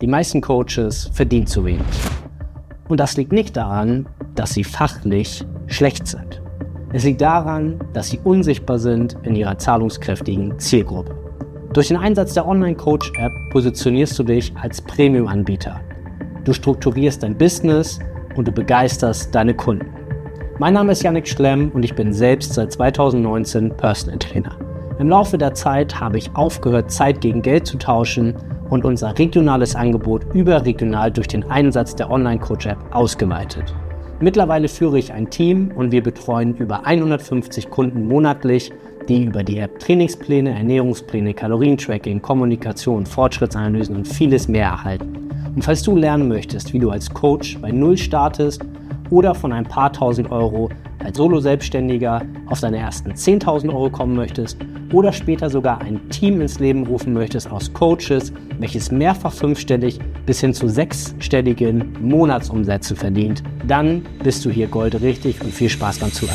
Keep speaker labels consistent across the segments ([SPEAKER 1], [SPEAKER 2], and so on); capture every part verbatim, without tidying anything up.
[SPEAKER 1] Die meisten Coaches verdienen zu wenig. Und das liegt nicht daran, dass sie fachlich schlecht sind. Es liegt daran, dass sie unsichtbar sind in ihrer zahlungskräftigen Zielgruppe. Durch den Einsatz der Online-Coach-App positionierst du dich als Premium-Anbieter. Du strukturierst dein Business und du begeisterst deine Kunden. Mein Name ist Yannick Schlemm und ich bin selbst seit zweitausendneunzehn Personal Trainer. Im Laufe der Zeit habe ich aufgehört, Zeit gegen Geld zu tauschen und unser regionales Angebot überregional durch den Einsatz der Online-Coach-App ausgeweitet. Mittlerweile führe ich ein Team und wir betreuen über hundertfünfzig Kunden monatlich, die über die App Trainingspläne, Ernährungspläne, Kalorientracking, Kommunikation, Fortschrittsanalysen und vieles mehr erhalten. Und falls du lernen möchtest, wie du als Coach bei Null startest oder von ein paar tausend Euro als Solo-Selbstständiger auf deine ersten zehntausend Euro kommen möchtest oder später sogar ein Team ins Leben rufen möchtest aus Coaches, welches mehrfach fünfstellig bis hin zu sechsstelligen Monatsumsätze verdient, dann bist du hier goldrichtig und viel Spaß beim Zuhören.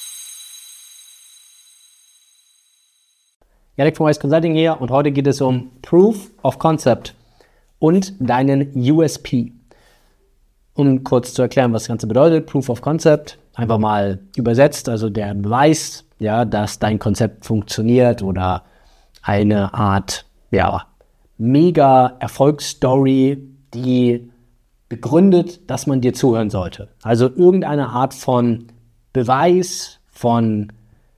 [SPEAKER 1] Yannick von Wise Consulting hier und heute geht es um Proof of Concept und deinen U S P. Um kurz zu erklären, was das Ganze bedeutet, Proof of Concept, einfach mal übersetzt, also der Beweis, ja, dass dein Konzept funktioniert oder eine Art, ja, mega Erfolgsstory, die begründet, dass man dir zuhören sollte. Also irgendeine Art von Beweis, von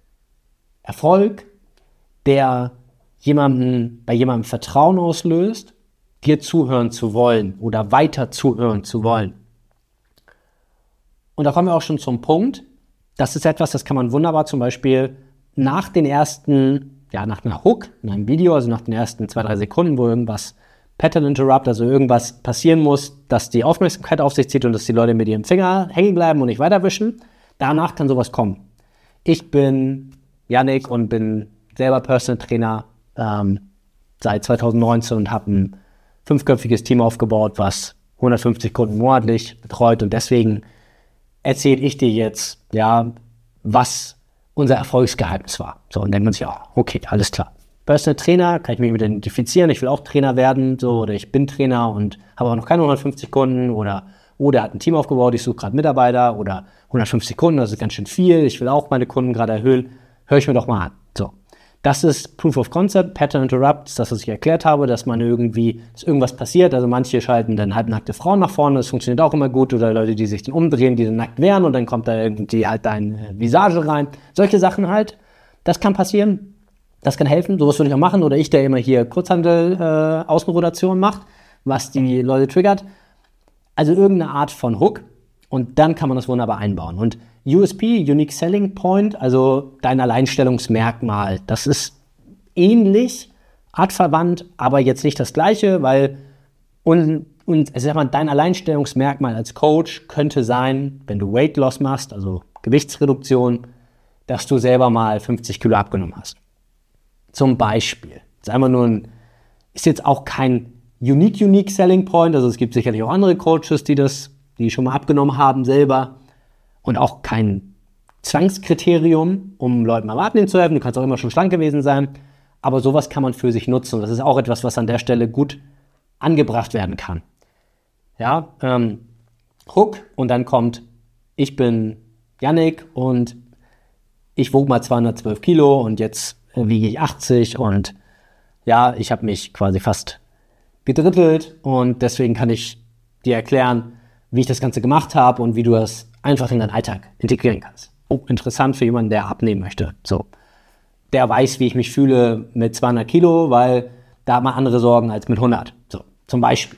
[SPEAKER 1] Erfolg, der jemanden, bei jemandem Vertrauen auslöst, dir zuhören zu wollen oder weiter zuhören zu wollen. Und da kommen wir auch schon zum Punkt, das ist etwas, das kann man wunderbar zum Beispiel nach den ersten, ja, nach einer Hook, in einem Video, also nach den ersten zwei, drei Sekunden, wo irgendwas Pattern Interrupt, also irgendwas passieren muss, dass die Aufmerksamkeit auf sich zieht und dass die Leute mit ihrem Finger hängen bleiben und nicht weiterwischen. Danach kann sowas kommen. Ich bin Yannick und bin selber Personal Trainer ähm, seit zweitausendneunzehn und habe ein fünfköpfiges Team aufgebaut, was hundertfünfzig Kunden monatlich betreut und deswegen erzähle ich dir jetzt, ja, was unser Erfolgsgeheimnis war. So, und denkt man sich, oh, okay, alles klar. Personal Trainer, kann ich mich mit identifizieren, ich will auch Trainer werden, so, oder ich bin Trainer und habe auch noch keine hundertfünfzig Kunden, oder, oh, der hat ein Team aufgebaut, ich suche gerade Mitarbeiter, oder hundertfünfzig Kunden, das ist ganz schön viel, ich will auch meine Kunden gerade erhöhen, höre ich mir doch mal an. So. Das ist Proof of Concept, Pattern Interrupt, das, was ich erklärt habe, dass man irgendwie, dass irgendwas passiert, also manche schalten dann halbnackte Frauen nach vorne, das funktioniert auch immer gut, oder Leute, die sich dann umdrehen, die dann nackt wären und dann kommt da irgendwie halt deine Visage rein. Solche Sachen halt, das kann passieren, das kann helfen, sowas würde ich auch machen, oder ich, der immer hier Kurzhandel äh, Außenrotation macht, was die Leute triggert. Also irgendeine Art von Hook und dann kann man das wunderbar einbauen. Und U S P, Unique Selling Point, also dein Alleinstellungsmerkmal, das ist ähnlich, artverwandt, aber jetzt nicht das Gleiche, weil und, und also sag mal, dein Alleinstellungsmerkmal als Coach könnte sein, wenn du Weight Loss machst, also Gewichtsreduktion, dass du selber mal fünfzig Kilo abgenommen hast. Zum Beispiel. Das ist einfach nur ein, ist jetzt auch kein Unique, Unique Selling Point, also es gibt sicherlich auch andere Coaches, die das, die schon mal abgenommen haben selber. Und auch kein Zwangskriterium, um Leuten beim Abnehmen zu helfen. Du kannst auch immer schon schlank gewesen sein. Aber sowas kann man für sich nutzen. Und das ist auch etwas, was an der Stelle gut angebracht werden kann. Ja, ähm, Hook und dann kommt, ich bin Yannick und ich wog mal zweihundertzwölf Kilo und jetzt äh, wiege ich achtzig und ja, ich habe mich quasi fast gedrittelt und deswegen kann ich dir erklären, wie ich das Ganze gemacht habe und wie du das einfach in deinen Alltag integrieren kannst. Oh, interessant für jemanden, der abnehmen möchte. So, der weiß, wie ich mich fühle mit zweihundert Kilo, weil da hat man andere Sorgen als mit hundert. So, zum Beispiel.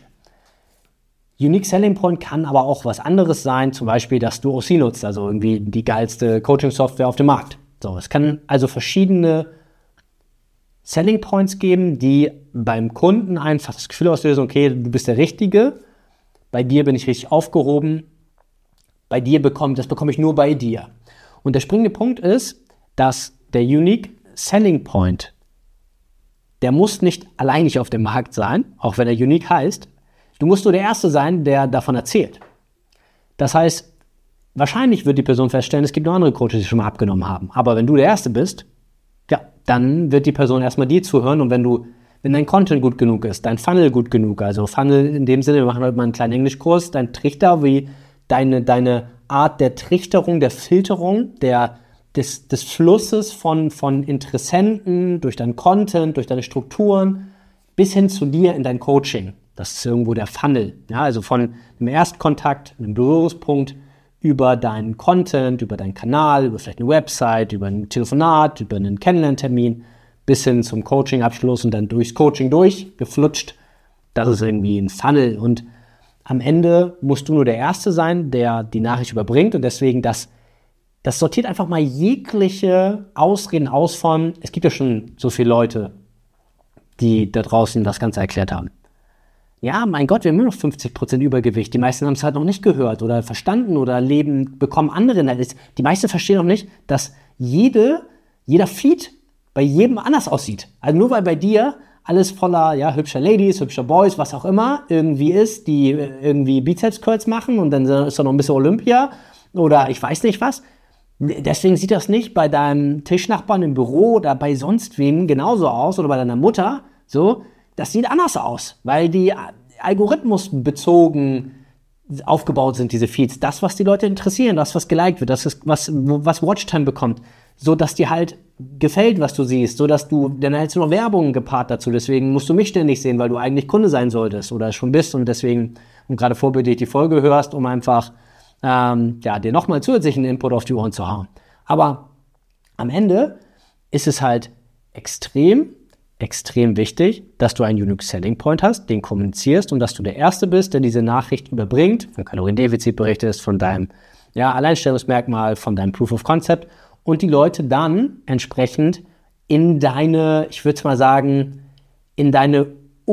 [SPEAKER 1] Unique Selling Point kann aber auch was anderes sein, zum Beispiel, dass du O C nutzt, also irgendwie die geilste Coaching-Software auf dem Markt. So, es kann also verschiedene Selling Points geben, die beim Kunden einfach das Gefühl auslösen, okay, du bist der Richtige, bei dir bin ich richtig aufgehoben, bei dir bekomme, das bekomme ich nur bei dir. Und der springende Punkt ist, dass der Unique Selling Point, der muss nicht alleinig auf dem Markt sein, auch wenn er Unique heißt. Du musst nur der Erste sein, der davon erzählt. Das heißt, wahrscheinlich wird die Person feststellen, es gibt noch andere Coaches, die schon mal abgenommen haben. Aber wenn du der Erste bist, ja, dann wird die Person erstmal dir zuhören. Und wenn du wenn dein Content gut genug ist, dein Funnel gut genug, also Funnel in dem Sinne, wir machen heute mal einen kleinen Englischkurs, dein Trichter, wie deine, deine Art der Trichterung, der Filterung, der, des, des Flusses von, von Interessenten durch deinen Content, durch deine Strukturen, bis hin zu dir in dein Coaching. Das ist irgendwo der Funnel. Ja, also von einem Erstkontakt, einem Berührungspunkt, über deinen Content, über deinen Kanal, über vielleicht eine Website, über ein Telefonat, über einen Kennenlerntermin, bis hin zum Coaching-Abschluss und dann durchs Coaching durchgeflutscht. Das ist irgendwie ein Funnel. Und am Ende musst du nur der Erste sein, der die Nachricht überbringt. Und deswegen, das, das sortiert einfach mal jegliche Ausreden aus von, es gibt ja schon so viele Leute, die da draußen das Ganze erklärt haben. Ja, mein Gott, wir haben immer noch fünfzig Prozent Übergewicht. Die meisten haben es halt noch nicht gehört oder verstanden oder leben, bekommen andere. Die meisten verstehen noch nicht, dass jede, jeder Feed bei jedem anders aussieht. Also nur weil bei dir alles voller ja, hübscher Ladies, hübscher Boys, was auch immer irgendwie ist, die irgendwie Bizeps-Curls machen und dann ist da noch ein bisschen Olympia oder ich weiß nicht was. Deswegen sieht das nicht bei deinem Tischnachbarn im Büro oder bei sonst wem genauso aus oder bei deiner Mutter so. Das sieht anders aus, weil die algorithmusbezogen aufgebaut sind, diese Feeds. Das, was die Leute interessieren, das, was geliked wird, das, ist, was, was Watchtime bekommt, so dass dir halt gefällt, was du siehst, so dass du, dann hältst du noch Werbung gepaart dazu, deswegen musst du mich ständig sehen, weil du eigentlich Kunde sein solltest oder schon bist und deswegen, und gerade vorbildlich die Folge hörst, um einfach, ähm, ja, dir nochmal zusätzlichen Input auf die Ohren zu hauen. Aber am Ende ist es halt extrem, extrem wichtig, dass du einen Unique Selling Point hast, den kommunizierst und dass du der Erste bist, der diese Nachricht überbringt, von Kaloriendefizit berichtest, von deinem ja, Alleinstellungsmerkmal, von deinem Proof of Concept und die Leute dann entsprechend in deine, ich würde mal sagen, in deine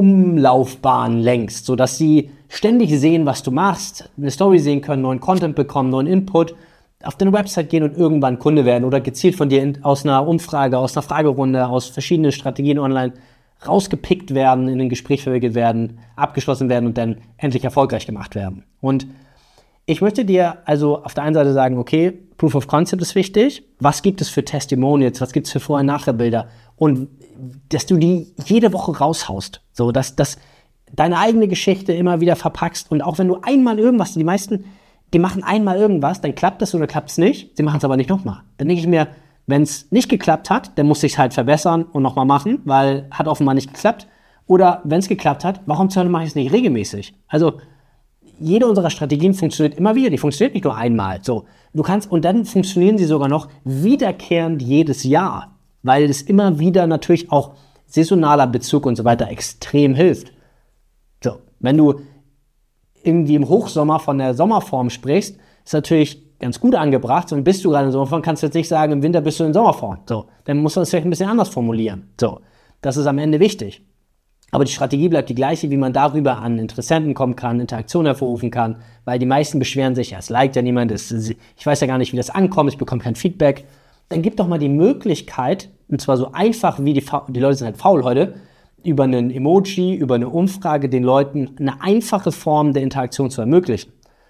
[SPEAKER 1] Umlaufbahn lenkst, sodass sie ständig sehen, was du machst, eine Story sehen können, neuen Content bekommen, neuen Input, auf deine Website gehen und irgendwann Kunde werden oder gezielt von dir in, aus einer Umfrage, aus einer Fragerunde, aus verschiedenen Strategien online rausgepickt werden, in ein Gespräch verwickelt werden, abgeschlossen werden und dann endlich erfolgreich gemacht werden. Und ich möchte dir also auf der einen Seite sagen, okay, Proof of Concept ist wichtig. Was gibt es für Testimonials? Was gibt es für Vor- und Nachher-Bilder? Und dass du die jede Woche raushaust. So, dass, dass deine eigene Geschichte immer wieder verpackst. Und auch wenn du einmal irgendwas, die meisten, die machen einmal irgendwas, dann klappt das oder klappt es nicht. Sie machen es aber nicht nochmal. Dann denke ich mir, wenn es nicht geklappt hat, dann muss ich es halt verbessern und nochmal machen, weil hat offenbar nicht geklappt. Oder wenn es geklappt hat, warum zur Hölle mache ich es nicht regelmäßig? Also jede unserer Strategien funktioniert immer wieder. Die funktioniert nicht nur einmal. So, du kannst, und dann funktionieren sie sogar noch wiederkehrend jedes Jahr, weil es immer wieder natürlich auch saisonaler Bezug und so weiter extrem hilft. So, wenn du irgendwie im Hochsommer von der Sommerform sprichst, ist natürlich ganz gut angebracht. Und bist du gerade in Sommerform, kannst du jetzt nicht sagen, im Winter bist du in Sommerform. So, dann musst du das vielleicht ein bisschen anders formulieren. So, das ist am Ende wichtig. Aber die Strategie bleibt die gleiche, wie man darüber an Interessenten kommen kann, Interaktion hervorrufen kann, weil die meisten beschweren sich, ja, es liked ja niemand, es, ich weiß ja gar nicht, wie das ankommt, ich bekomme kein Feedback. Dann gib doch mal die Möglichkeit, und zwar so einfach, wie die, die Leute sind halt faul heute, über einen Emoji, über eine Umfrage den Leuten eine einfache Form der Interaktion zu ermöglichen.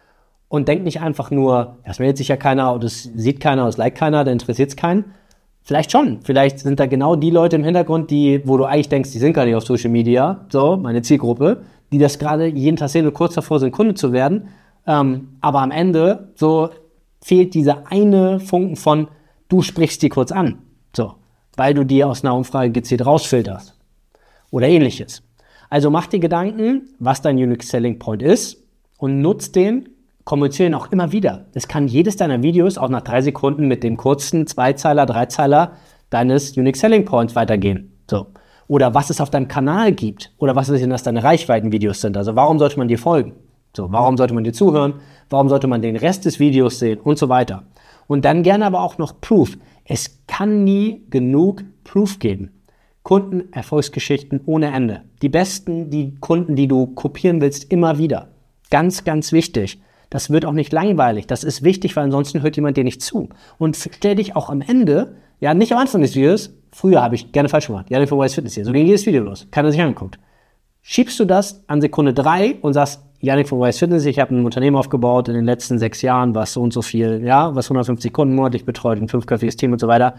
[SPEAKER 1] Und denk nicht einfach nur, das meldet sich ja keiner, das sieht keiner, das liked keiner, da interessiert es keinen. Vielleicht schon. Vielleicht sind da genau die Leute im Hintergrund, die, wo du eigentlich denkst, die sind gar nicht auf Social Media, so, meine Zielgruppe, die das gerade jeden Tag sehen und kurz davor sind, Kunde zu werden. Ähm, aber am Ende, so, fehlt dieser eine Funken von, du sprichst die kurz an. So. Weil du die aus einer Umfrage gezielt rausfilterst. Oder ähnliches. Also mach dir Gedanken, was dein Unique Selling Point ist und nutz den, kommuniziere ihn auch immer wieder. Das kann jedes deiner Videos auch nach drei Sekunden mit dem kurzen Zweizeiler, Dreizeiler deines Unique Selling Points weitergehen. So. Oder was es auf deinem Kanal gibt. Oder was es denn, dass deine Reichweitenvideos sind. Also warum sollte man dir folgen? So, warum sollte man dir zuhören? Warum sollte man den Rest des Videos sehen? Und so weiter. Und dann gerne aber auch noch Proof. Es kann nie genug Proof geben. Kunden, Erfolgsgeschichten ohne Ende. Die besten, die Kunden, die du kopieren willst, immer wieder. Ganz, ganz wichtig. Das wird auch nicht langweilig. Das ist wichtig, weil ansonsten hört jemand dir nicht zu. Und stell dich auch am Ende, ja nicht am Anfang des Videos, früher habe ich gerne falsch gemacht, Yannick von Wise Fitness hier, so ging jedes Video los, keiner sich angeguckt. Schiebst du das an Sekunde drei und sagst, Yannick von Wise Fitness, ich habe ein Unternehmen aufgebaut in den letzten sechs Jahren, was so und so viel, ja, was hundertfünfzig Kunden monatlich betreut, ein fünfköpfiges Team und so weiter.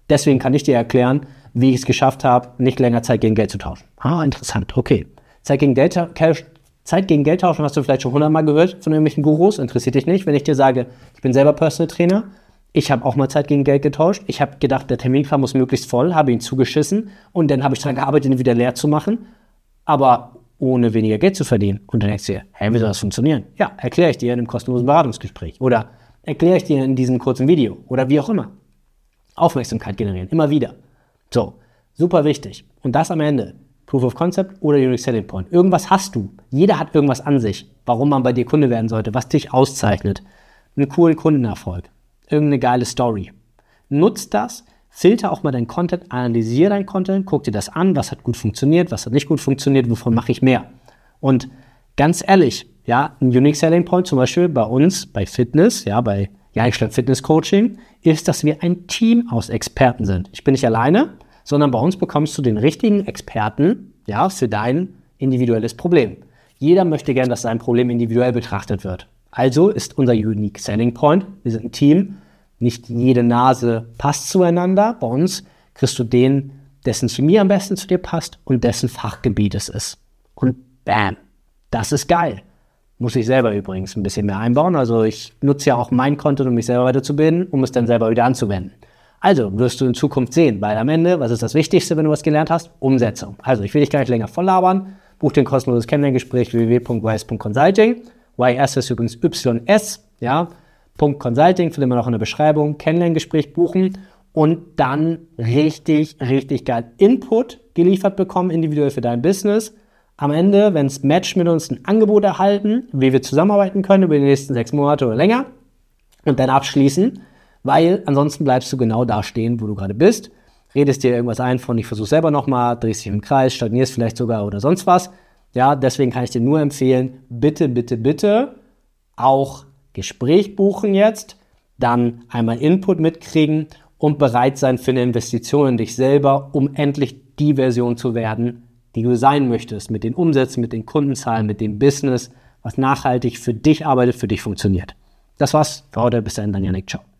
[SPEAKER 1] Deswegen kann ich dir erklären, wie ich es geschafft habe, nicht länger Zeit gegen Geld zu tauschen. Ah, interessant, okay. Zeit gegen Geld, Zeit gegen Geld tauschen hast du vielleicht schon hundertmal gehört von irgendwelchen Gurus, interessiert dich nicht. Wenn ich dir sage, ich bin selber Personal Trainer, ich habe auch mal Zeit gegen Geld getauscht. Ich habe gedacht, der Terminplan muss möglichst voll, habe ihn zugeschissen und dann habe ich daran gearbeitet, ihn wieder leer zu machen, aber ohne weniger Geld zu verdienen. Und dann denkst du dir, hey, wie soll das funktionieren? Ja, erkläre ich dir in einem kostenlosen Beratungsgespräch oder erkläre ich dir in diesem kurzen Video oder wie auch immer. Aufmerksamkeit generieren, immer wieder. So, super wichtig. Und das am Ende, Proof of Concept oder Unique Selling Point. Irgendwas hast du. Jeder hat irgendwas an sich, warum man bei dir Kunde werden sollte, was dich auszeichnet. Einen coolen Kundenerfolg, irgendeine geile Story. Nutz das, filter auch mal deinen Content, analysiere deinen Content, guck dir das an, was hat gut funktioniert, was hat nicht gut funktioniert, wovon mache ich mehr. Und ganz ehrlich, ja, ein Unique Selling Point zum Beispiel bei uns, bei Fitness, ja, bei Jahrestadt Fitness Coaching, ist, dass wir ein Team aus Experten sind. Ich bin nicht alleine, sondern bei uns bekommst du den richtigen Experten, ja, für dein individuelles Problem. Jeder möchte gern, dass sein Problem individuell betrachtet wird. Also ist unser Unique Selling Point, wir sind ein Team, nicht jede Nase passt zueinander. Bei uns kriegst du den, dessen Chemie am besten zu dir passt und dessen Fachgebiet es ist. Und bam, das ist geil. Muss ich selber übrigens ein bisschen mehr einbauen. Also ich nutze ja auch mein Content, um mich selber weiterzubilden, um es dann selber wieder anzuwenden. Also wirst du in Zukunft sehen, weil am Ende, was ist das Wichtigste, wenn du was gelernt hast? Umsetzung. Also ich will dich gar nicht länger voll labern. Buch den kostenloses Kennenlerngespräch w w w punkt y s punkt consulting. Y S ist übrigens Y S, ja. Punkt Consulting, findet man auch in der Beschreibung. Kennenlerngespräch buchen und dann richtig, richtig geil Input geliefert bekommen, individuell für dein Business. Am Ende, wenn es matcht, mit uns ein Angebot erhalten, wie wir zusammenarbeiten können über die nächsten sechs Monate oder länger und dann abschließen, weil ansonsten bleibst du genau da stehen, wo du gerade bist, redest dir irgendwas ein von, ich versuche selber nochmal, drehst dich im Kreis, stagnierst vielleicht sogar oder sonst was. Ja, deswegen kann ich dir nur empfehlen, bitte, bitte, bitte auch Gespräch buchen jetzt, dann einmal Input mitkriegen und bereit sein für eine Investition in dich selber, um endlich die Version zu werden, die du sein möchtest, mit den Umsätzen, mit den Kundenzahlen, mit dem Business, was nachhaltig für dich arbeitet, für dich funktioniert. Das war's für heute. Bis dahin, dein Yannick. Ciao.